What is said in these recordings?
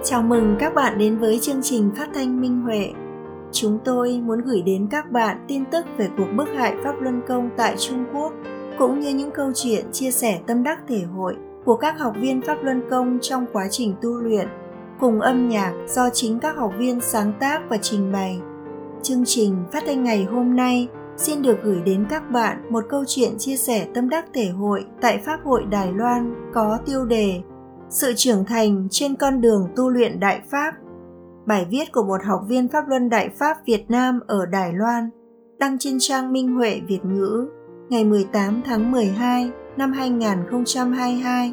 Chào mừng các bạn đến với chương trình phát thanh Minh Huệ. Chúng tôi muốn gửi đến các bạn tin tức về cuộc bức hại Pháp Luân Công tại Trung Quốc, cũng như những câu chuyện chia sẻ tâm đắc thể hội của các học viên Pháp Luân Công trong quá trình tu luyện, cùng âm nhạc do chính các học viên sáng tác và trình bày. Chương trình phát thanh ngày hôm nay xin được gửi đến các bạn một câu chuyện chia sẻ tâm đắc thể hội tại Pháp hội Đài Loan có tiêu đề Sự trưởng thành trên con đường tu luyện Đại Pháp. Bài viết của một học viên Pháp Luân Đại Pháp Việt Nam ở Đài Loan, đăng trên trang Minh Huệ Việt ngữ, ngày 18 tháng 12 năm 2022.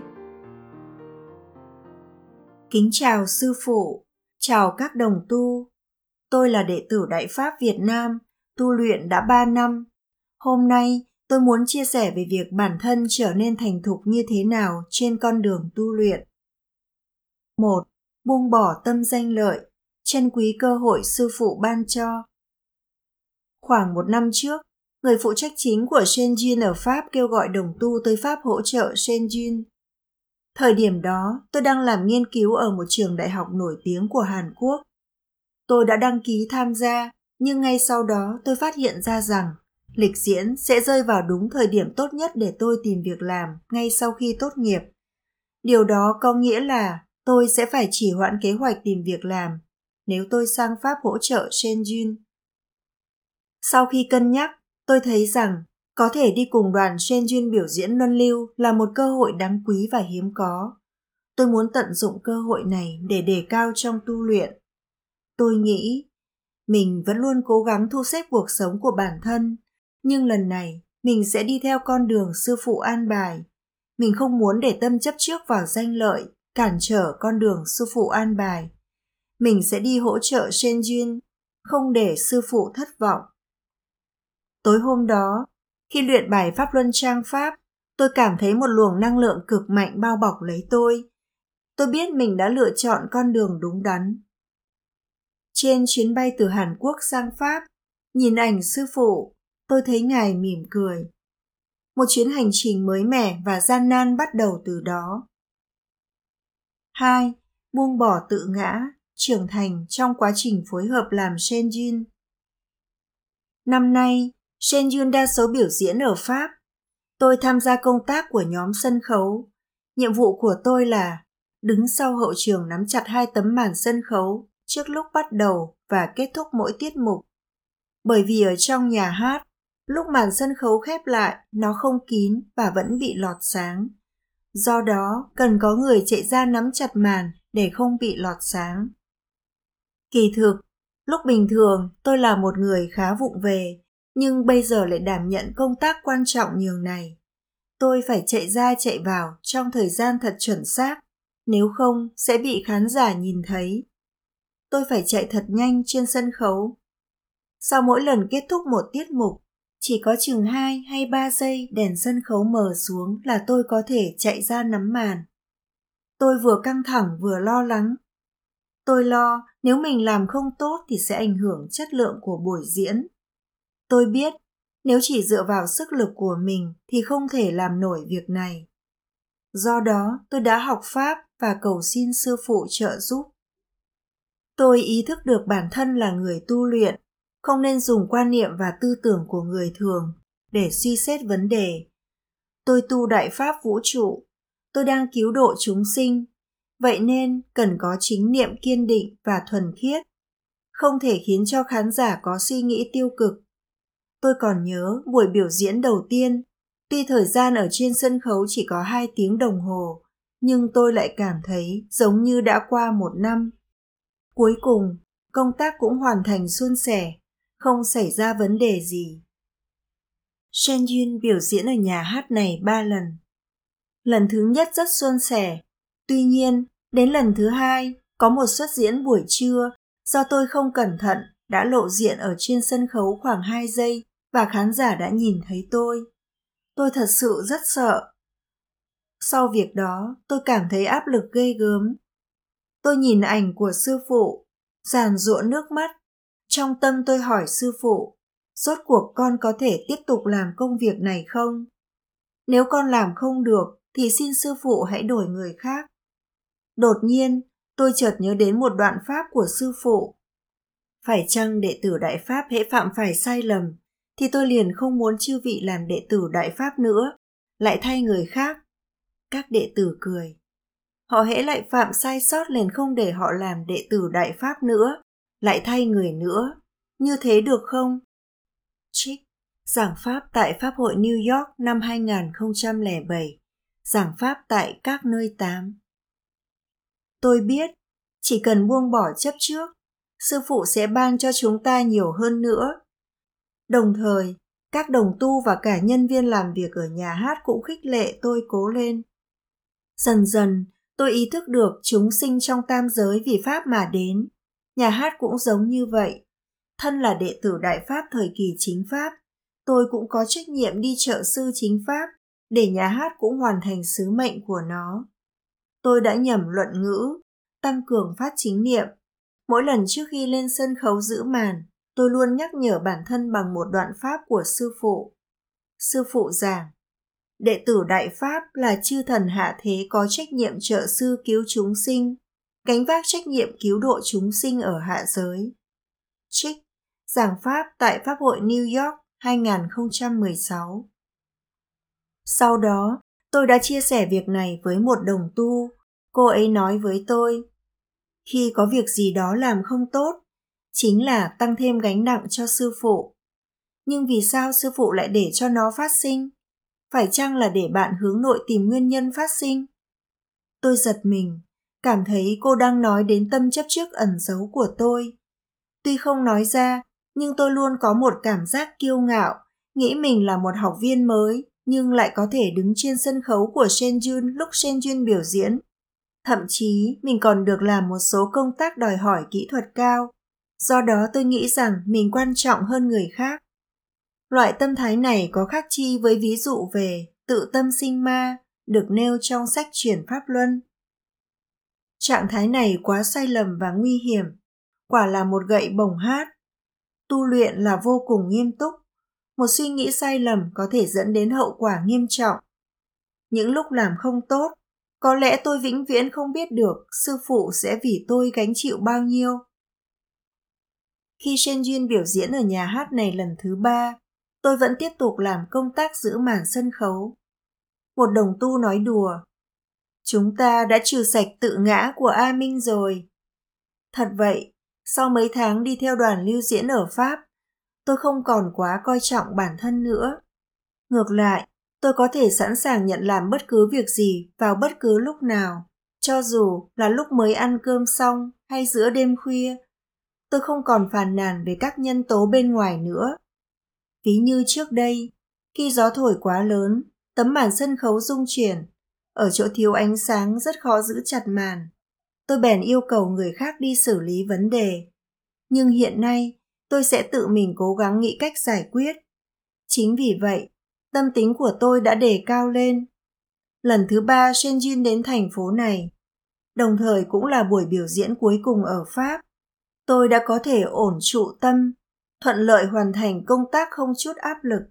Kính chào sư phụ, chào các đồng tu. Tôi là đệ tử Đại Pháp Việt Nam, tu luyện đã 3 năm. Hôm nay, tôi muốn chia sẻ về việc bản thân trở nên thành thục như thế nào trên con đường tu luyện. 1. Buông bỏ tâm danh lợi, trân quý cơ hội sư phụ ban cho. Khoảng 1 năm trước, người phụ trách chính của Shenzhen ở Pháp kêu gọi đồng tu tới Pháp hỗ trợ Shenzhen. Thời điểm đó, tôi đang làm nghiên cứu ở một trường đại học nổi tiếng của Hàn Quốc. Tôi đã đăng ký tham gia, nhưng ngay sau đó tôi phát hiện ra rằng lịch diễn sẽ rơi vào đúng thời điểm tốt nhất để tôi tìm việc làm ngay sau khi tốt nghiệp. Điều đó có nghĩa là tôi sẽ phải trì hoãn kế hoạch tìm việc làm nếu tôi sang Pháp hỗ trợ Shenzhen. Sau khi cân nhắc, tôi thấy rằng có thể đi cùng đoàn Shenzhen biểu diễn luân lưu là một cơ hội đáng quý và hiếm có. Tôi muốn tận dụng cơ hội này để đề cao trong tu luyện. Tôi nghĩ mình vẫn luôn cố gắng thu xếp cuộc sống của bản thân, nhưng lần này mình sẽ đi theo con đường sư phụ an bài. Mình không muốn để tâm chấp trước vào danh lợi, cản trở con đường sư phụ an bài. Mình sẽ đi hỗ trợ Shenzhen, không để sư phụ thất vọng. Tối hôm đó, khi luyện bài Pháp Luân Trang Pháp, tôi cảm thấy một luồng năng lượng cực mạnh bao bọc lấy tôi. Tôi biết mình đã lựa chọn con đường đúng đắn. Trên chuyến bay từ Hàn Quốc sang Pháp, nhìn ảnh sư phụ, tôi thấy Ngài mỉm cười. Một chuyến hành trình mới mẻ và gian nan bắt đầu từ đó. 2. Buông bỏ tự ngã, trưởng thành trong quá trình phối hợp làm Shenzhen. Năm nay, Shenzhen đa số biểu diễn ở Pháp. Tôi tham gia công tác của nhóm sân khấu. Nhiệm vụ của tôi là đứng sau hậu trường nắm chặt 2 tấm màn sân khấu trước lúc bắt đầu và kết thúc mỗi tiết mục. Bởi vì ở trong nhà hát, lúc màn sân khấu khép lại, nó không kín và vẫn bị lọt sáng. Do đó, cần có người chạy ra nắm chặt màn để không bị lọt sáng. Kỳ thực, lúc bình thường tôi là một người khá vụng về, nhưng bây giờ lại đảm nhận công tác quan trọng nhường này. Tôi phải chạy ra chạy vào trong thời gian thật chuẩn xác, nếu không sẽ bị khán giả nhìn thấy. Tôi phải chạy thật nhanh trên sân khấu. Sau mỗi lần kết thúc một tiết mục, chỉ có chừng 2 hay 3 giây đèn sân khấu mờ xuống là tôi có thể chạy ra nắm màn. Tôi vừa căng thẳng vừa lo lắng. Tôi lo nếu mình làm không tốt thì sẽ ảnh hưởng chất lượng của buổi diễn. Tôi biết nếu chỉ dựa vào sức lực của mình thì không thể làm nổi việc này. Do đó tôi đã học Pháp và cầu xin sư phụ trợ giúp. Tôi ý thức được bản thân là người tu luyện, không nên dùng quan niệm và tư tưởng của người thường để suy xét vấn đề. Tôi tu Đại Pháp vũ trụ, tôi đang cứu độ chúng sinh, vậy nên cần có chính niệm kiên định và thuần khiết, không thể khiến cho khán giả có suy nghĩ tiêu cực. Tôi còn nhớ buổi biểu diễn đầu tiên, tuy thời gian ở trên sân khấu chỉ có 2 tiếng đồng hồ, nhưng tôi lại cảm thấy giống như đã qua 1 năm. Cuối cùng, công tác cũng hoàn thành suôn sẻ, không xảy ra vấn đề gì. Shenzhen biểu diễn ở nhà hát này 3 lần. Lần thứ nhất rất suôn sẻ, tuy nhiên, đến lần thứ 2, có một suất diễn buổi trưa, do tôi không cẩn thận, đã lộ diện ở trên sân khấu khoảng 2 giây và khán giả đã nhìn thấy tôi. Tôi thật sự rất sợ. Sau việc đó, tôi cảm thấy áp lực ghê gớm. Tôi nhìn ảnh của sư phụ, giàn giụa nước mắt. Trong tâm tôi hỏi sư phụ, rốt cuộc con có thể tiếp tục làm công việc này không? Nếu con làm không được, thì xin sư phụ hãy đổi người khác. Đột nhiên, tôi chợt nhớ đến một đoạn pháp của sư phụ. Phải chăng đệ tử Đại Pháp hễ phạm phải sai lầm, thì tôi liền không muốn chư vị làm đệ tử Đại Pháp nữa, lại thay người khác. Các đệ tử cười. Họ hễ lại phạm sai sót liền không để họ làm đệ tử Đại Pháp nữa, lại thay người nữa. Như thế được không? Trích, giảng pháp tại Pháp hội New York năm 2007, giảng pháp tại các nơi 8. Tôi biết, chỉ cần buông bỏ chấp trước, sư phụ sẽ ban cho chúng ta nhiều hơn nữa. Đồng thời, các đồng tu và cả nhân viên làm việc ở nhà hát cũng khích lệ tôi cố lên. Dần dần, tôi ý thức được chúng sinh trong tam giới vì Pháp mà đến. Nhà hát cũng giống như vậy. Thân là đệ tử Đại Pháp thời kỳ chính Pháp, tôi cũng có trách nhiệm đi trợ sư chính Pháp để nhà hát cũng hoàn thành sứ mệnh của nó. Tôi đã nhẩm luận ngữ, tăng cường phát chính niệm. Mỗi lần trước khi lên sân khấu giữ màn, tôi luôn nhắc nhở bản thân bằng một đoạn pháp của sư phụ. Sư phụ giảng, đệ tử Đại Pháp là chư thần hạ thế có trách nhiệm trợ sư cứu chúng sinh, gánh vác trách nhiệm cứu độ chúng sinh ở hạ giới. Trích, giảng pháp tại Pháp hội New York 2016. Sau đó, tôi đã chia sẻ việc này với một đồng tu. Cô ấy nói với tôi, khi có việc gì đó làm không tốt, chính là tăng thêm gánh nặng cho sư phụ. Nhưng vì sao sư phụ lại để cho nó phát sinh? Phải chăng là để bạn hướng nội tìm nguyên nhân phát sinh? Tôi giật mình, cảm thấy cô đang nói đến tâm chấp trước ẩn giấu của tôi. Tuy không nói ra, nhưng tôi luôn có một cảm giác kiêu ngạo, nghĩ mình là một học viên mới, nhưng lại có thể đứng trên sân khấu của Shenjun lúc Shenjun biểu diễn. Thậm chí, mình còn được làm một số công tác đòi hỏi kỹ thuật cao. Do đó tôi nghĩ rằng mình quan trọng hơn người khác. Loại tâm thái này có khác chi với ví dụ về tự tâm sinh ma, được nêu trong sách Chuyển Pháp Luân. Trạng thái này quá sai lầm và nguy hiểm, quả là một gậy bổng hát. Tu luyện là vô cùng nghiêm túc. Một suy nghĩ sai lầm có thể dẫn đến hậu quả nghiêm trọng. Những lúc làm không tốt, có lẽ tôi vĩnh viễn không biết được sư phụ sẽ vì tôi gánh chịu bao nhiêu. Khi Shenjun biểu diễn ở nhà hát này lần thứ 3, tôi vẫn tiếp tục làm công tác giữ màn sân khấu. Một đồng tu nói đùa, chúng ta đã trừ sạch tự ngã của A Minh rồi. Thật vậy, sau mấy tháng đi theo đoàn lưu diễn ở Pháp, tôi không còn quá coi trọng bản thân nữa. Ngược lại, tôi có thể sẵn sàng nhận làm bất cứ việc gì vào bất cứ lúc nào, cho dù là lúc mới ăn cơm xong hay giữa đêm khuya. Tôi không còn phàn nàn về các nhân tố bên ngoài nữa. Ví như trước đây, khi gió thổi quá lớn, tấm màn sân khấu rung chuyển, ở chỗ thiếu ánh sáng rất khó giữ chặt màn. Tôi bèn yêu cầu người khác đi xử lý vấn đề. Nhưng hiện nay, tôi sẽ tự mình cố gắng nghĩ cách giải quyết. Chính vì vậy, tâm tính của tôi đã đề cao lên. Lần thứ 3 Shenjun đến thành phố này, đồng thời cũng là buổi biểu diễn cuối cùng ở Pháp. Tôi đã có thể ổn trụ tâm, thuận lợi hoàn thành công tác không chút áp lực.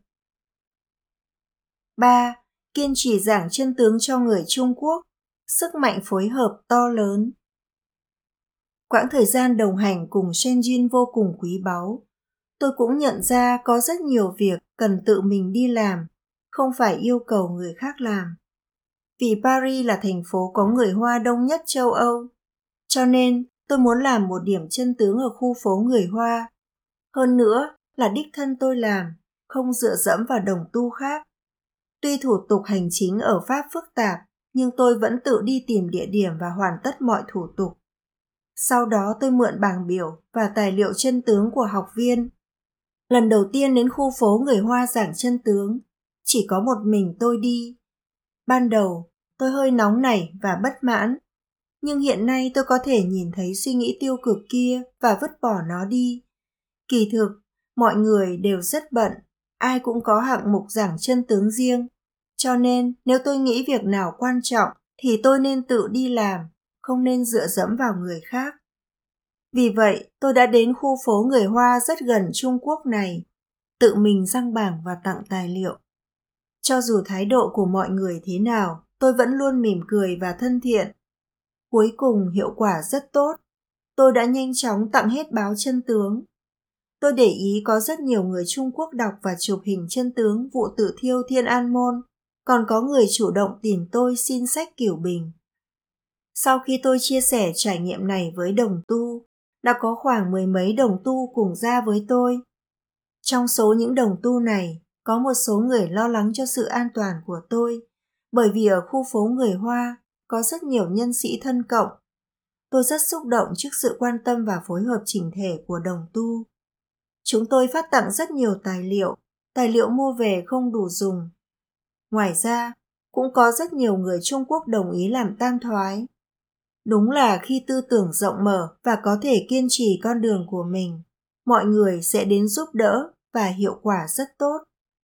3. Kiên trì giảng chân tướng cho người Trung Quốc, sức mạnh phối hợp to lớn. Quãng thời gian đồng hành cùng Shenjun vô cùng quý báu. Tôi cũng nhận ra có rất nhiều việc cần tự mình đi làm, không phải yêu cầu người khác làm. Vì Paris là thành phố có người Hoa đông nhất châu Âu, cho nên tôi muốn làm một điểm chân tướng ở khu phố người Hoa. Hơn nữa là đích thân tôi làm, không dựa dẫm vào đồng tu khác. Tuy thủ tục hành chính ở Pháp phức tạp, nhưng tôi vẫn tự đi tìm địa điểm và hoàn tất mọi thủ tục. Sau đó tôi mượn bảng biểu và tài liệu chân tướng của học viên. Lần đầu tiên đến khu phố người Hoa giảng chân tướng, chỉ có một mình tôi đi. Ban đầu, tôi hơi nóng nảy và bất mãn, nhưng hiện nay tôi có thể nhìn thấy suy nghĩ tiêu cực kia và vứt bỏ nó đi. Kỳ thực, mọi người đều rất bận, ai cũng có hạng mục giảng chân tướng riêng. Cho nên, nếu tôi nghĩ việc nào quan trọng, thì tôi nên tự đi làm, không nên dựa dẫm vào người khác. Vì vậy, tôi đã đến khu phố người Hoa rất gần Trung Quốc này, tự mình dăng bảng và tặng tài liệu. Cho dù thái độ của mọi người thế nào, tôi vẫn luôn mỉm cười và thân thiện. Cuối cùng hiệu quả rất tốt. Tôi đã nhanh chóng tặng hết báo chân tướng. Tôi để ý có rất nhiều người Trung Quốc đọc và chụp hình chân tướng vụ tự thiêu Thiên An Môn, còn có người chủ động tìm tôi xin sách Cửu Bình. Sau khi tôi chia sẻ trải nghiệm này với đồng tu, đã có khoảng 10 mấy đồng tu cùng ra với tôi. Trong số những đồng tu này, có một số người lo lắng cho sự an toàn của tôi, bởi vì ở khu phố người Hoa có rất nhiều nhân sĩ thân cộng. Tôi rất xúc động trước sự quan tâm và phối hợp chỉnh thể của đồng tu. Chúng tôi phát tặng rất nhiều tài liệu mua về không đủ dùng. Ngoài ra, cũng có rất nhiều người Trung Quốc đồng ý làm tam thoái. Đúng là khi tư tưởng rộng mở và có thể kiên trì con đường của mình, mọi người sẽ đến giúp đỡ và hiệu quả rất tốt.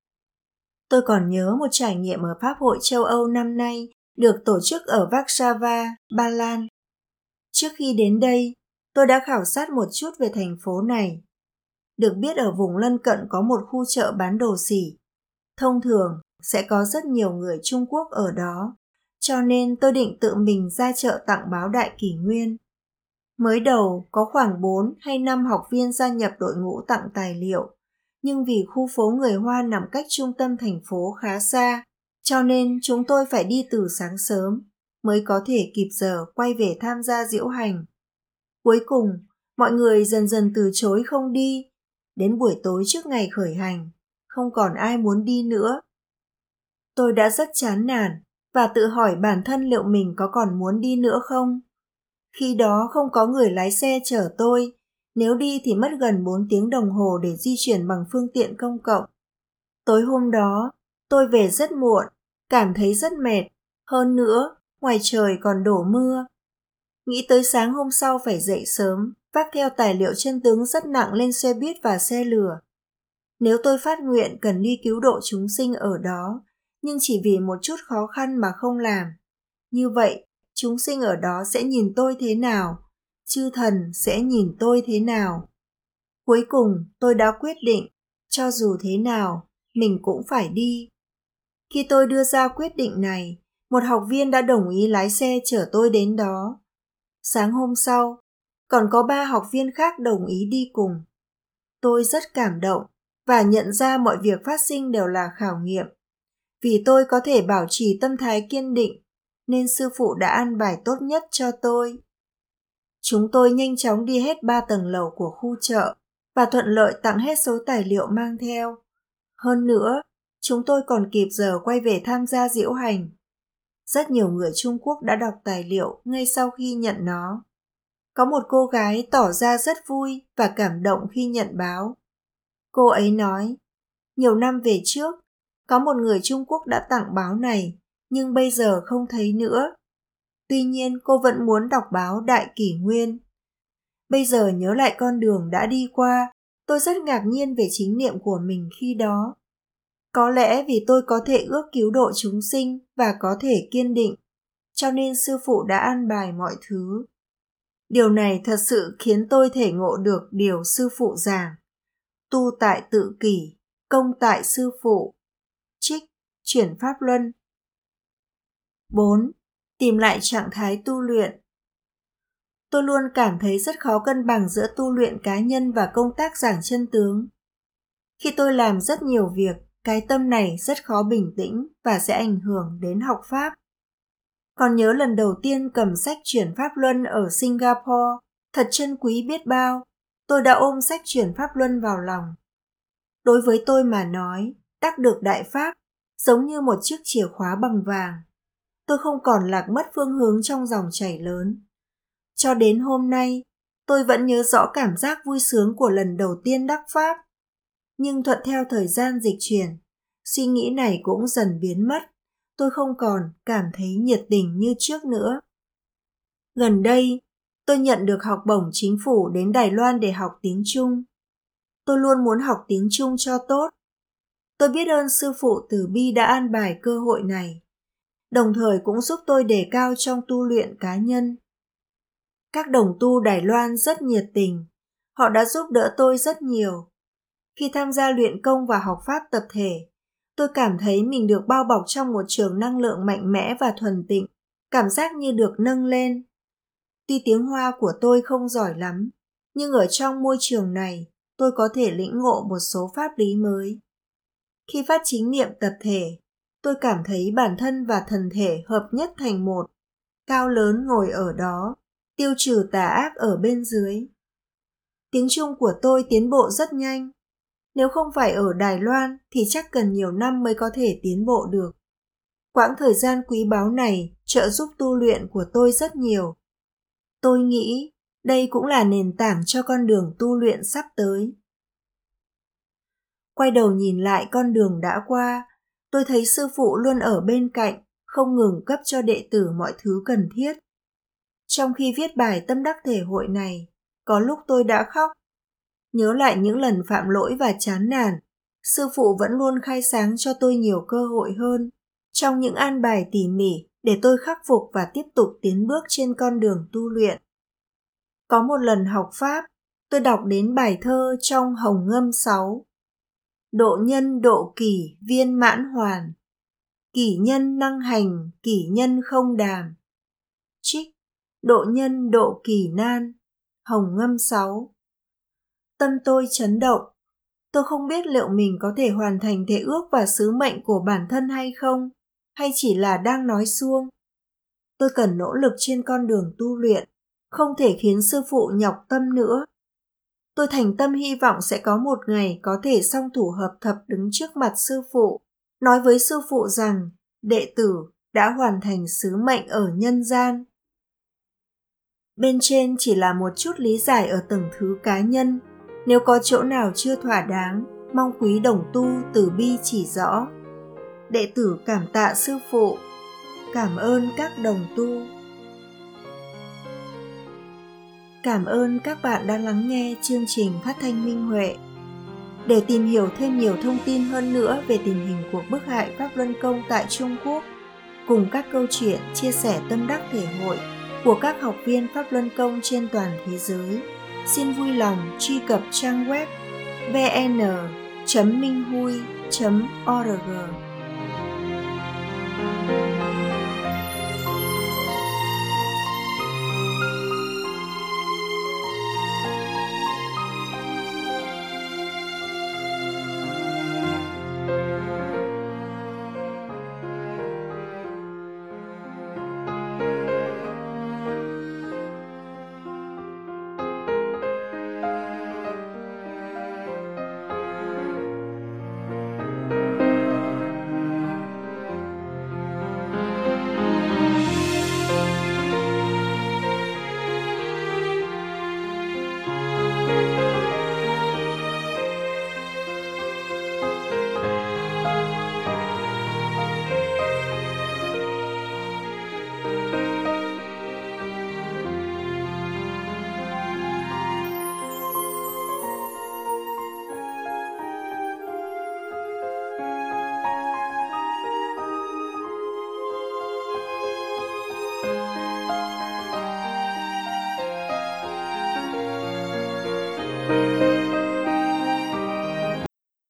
Tôi còn nhớ một trải nghiệm ở Pháp hội châu Âu năm nay được tổ chức ở Warsaw, Ba Lan. Trước khi đến đây, tôi đã khảo sát một chút về thành phố này. Được biết ở vùng lân cận có một khu chợ bán đồ xỉ. Thông thường sẽ có rất nhiều người Trung Quốc ở đó, cho nên tôi định tự mình ra chợ tặng báo Đại Kỷ Nguyên. Mới đầu có khoảng 4 hay 5 học viên gia nhập đội ngũ tặng tài liệu, nhưng vì khu phố người Hoa nằm cách trung tâm thành phố khá xa, cho nên chúng tôi phải đi từ sáng sớm mới có thể kịp giờ quay về tham gia diễu hành. Cuối cùng, mọi người dần dần từ chối không đi. Đến buổi tối trước ngày khởi hành, không còn ai muốn đi nữa. Tôi đã rất chán nản và tự hỏi bản thân liệu mình có còn muốn đi nữa không. Khi đó không có người lái xe chở tôi, nếu đi thì mất gần 4 tiếng đồng hồ để di chuyển bằng phương tiện công cộng. Tối hôm đó, tôi về rất muộn, cảm thấy rất mệt. Hơn nữa, ngoài trời còn đổ mưa. Nghĩ tới sáng hôm sau phải dậy sớm, vác theo tài liệu chân tướng rất nặng lên xe buýt và xe lửa. Nếu tôi phát nguyện cần đi cứu độ chúng sinh ở đó, nhưng chỉ vì một chút khó khăn mà không làm, như vậy chúng sinh ở đó sẽ nhìn tôi thế nào? Chư thần sẽ nhìn tôi thế nào? Cuối cùng tôi đã quyết định, cho dù thế nào, mình cũng phải đi. Khi tôi đưa ra quyết định này, một học viên đã đồng ý lái xe chở tôi đến đó. Sáng hôm sau, còn có 3 học viên khác đồng ý đi cùng. Tôi rất cảm động và nhận ra mọi việc phát sinh đều là khảo nghiệm. Vì tôi có thể bảo trì tâm thái kiên định, nên sư phụ đã an bài tốt nhất cho tôi. Chúng tôi nhanh chóng đi hết 3 tầng lầu của khu chợ và thuận lợi tặng hết số tài liệu mang theo. Hơn nữa, chúng tôi còn kịp giờ quay về tham gia diễu hành. Rất nhiều người Trung Quốc đã đọc tài liệu ngay sau khi nhận nó. Có một cô gái tỏ ra rất vui và cảm động khi nhận báo. Cô ấy nói, nhiều năm về trước, có một người Trung Quốc đã tặng báo này, nhưng bây giờ không thấy nữa. Tuy nhiên cô vẫn muốn đọc báo Đại Kỷ Nguyên. Bây giờ nhớ lại con đường đã đi qua, tôi rất ngạc nhiên về chính niệm của mình khi đó. Có lẽ vì tôi có thể ước cứu độ chúng sinh và có thể kiên định, cho nên sư phụ đã an bài mọi thứ. Điều này thật sự khiến tôi thể ngộ được điều sư phụ giảng. Tu tại tự kỷ, công tại sư phụ. Trích, chuyển pháp luân. 4. Tìm lại trạng thái tu luyện. Tôi luôn cảm thấy rất khó cân bằng giữa tu luyện cá nhân và công tác giảng chân tướng. Khi tôi làm rất nhiều việc, cái tâm này rất khó bình tĩnh và sẽ ảnh hưởng đến học Pháp. Còn nhớ lần đầu tiên cầm sách chuyển Pháp Luân ở Singapore, thật trân quý biết bao, tôi đã ôm sách chuyển Pháp Luân vào lòng. Đối với tôi mà nói, đắc được Đại Pháp giống như một chiếc chìa khóa bằng vàng. Tôi không còn lạc mất phương hướng trong dòng chảy lớn. Cho đến hôm nay, tôi vẫn nhớ rõ cảm giác vui sướng của lần đầu tiên đắc Pháp. Nhưng thuận theo thời gian dịch chuyển, suy nghĩ này cũng dần biến mất. Tôi không còn cảm thấy nhiệt tình như trước nữa. Gần đây, tôi nhận được học bổng chính phủ đến Đài Loan để học tiếng Trung. Tôi luôn muốn học tiếng Trung cho tốt. Tôi biết ơn sư phụ Từ Bi đã an bài cơ hội này, đồng thời cũng giúp tôi đề cao trong tu luyện cá nhân. Các đồng tu Đài Loan rất nhiệt tình, họ đã giúp đỡ tôi rất nhiều. Khi tham gia luyện công và học Pháp tập thể, tôi cảm thấy mình được bao bọc trong một trường năng lượng mạnh mẽ và thuần tịnh, cảm giác như được nâng lên. Tuy tiếng Hoa của tôi không giỏi lắm, nhưng ở trong môi trường này, tôi có thể lĩnh ngộ một số pháp lý mới. Khi phát chính niệm tập thể, tôi cảm thấy bản thân và thần thể hợp nhất thành một, cao lớn ngồi ở đó, tiêu trừ tà ác ở bên dưới. Tiếng Trung của tôi tiến bộ rất nhanh. Nếu không phải ở Đài Loan thì chắc cần nhiều năm mới có thể tiến bộ được. Quãng thời gian quý báu này trợ giúp tu luyện của tôi rất nhiều. Tôi nghĩ đây cũng là nền tảng cho con đường tu luyện sắp tới. Quay đầu nhìn lại con đường đã qua, tôi thấy sư phụ luôn ở bên cạnh, không ngừng cấp cho đệ tử mọi thứ cần thiết. Trong khi viết bài tâm đắc thể hội này, có lúc tôi đã khóc. Nhớ lại những lần phạm lỗi và chán nản, sư phụ vẫn luôn khai sáng cho tôi nhiều cơ hội hơn trong những an bài tỉ mỉ để tôi khắc phục và tiếp tục tiến bước trên con đường tu luyện. Có một lần học Pháp, tôi đọc đến bài thơ trong Hồng Ngâm 6. Độ nhân độ kỷ viên mãn hoàn, kỷ nhân năng hành, kỷ nhân không đàm. Trích, độ nhân độ kỷ nan, Hồng Ngâm 6. Tâm tôi chấn động. Tôi không biết liệu mình có thể hoàn thành thể ước và sứ mệnh của bản thân hay không, hay chỉ là đang nói suông. Tôi cần nỗ lực trên con đường tu luyện, không thể khiến sư phụ nhọc tâm nữa. Tôi thành tâm hy vọng sẽ có một ngày có thể song thủ hợp thập đứng trước mặt sư phụ, nói với sư phụ rằng đệ tử đã hoàn thành sứ mệnh ở nhân gian. Bên trên chỉ là một chút lý giải ở tầng thứ cá nhân. Nếu có chỗ nào chưa thỏa đáng, mong quý đồng tu từ bi chỉ rõ. Đệ tử cảm tạ sư phụ. Cảm ơn các đồng tu. Cảm ơn các bạn đã lắng nghe chương trình phát thanh Minh Huệ. Để tìm hiểu thêm nhiều thông tin hơn nữa về tình hình cuộc bức hại Pháp Luân Công tại Trung Quốc, cùng các câu chuyện chia sẻ tâm đắc thể hội của các học viên Pháp Luân Công trên toàn thế giới, xin vui lòng truy cập trang web vn.minhui.org.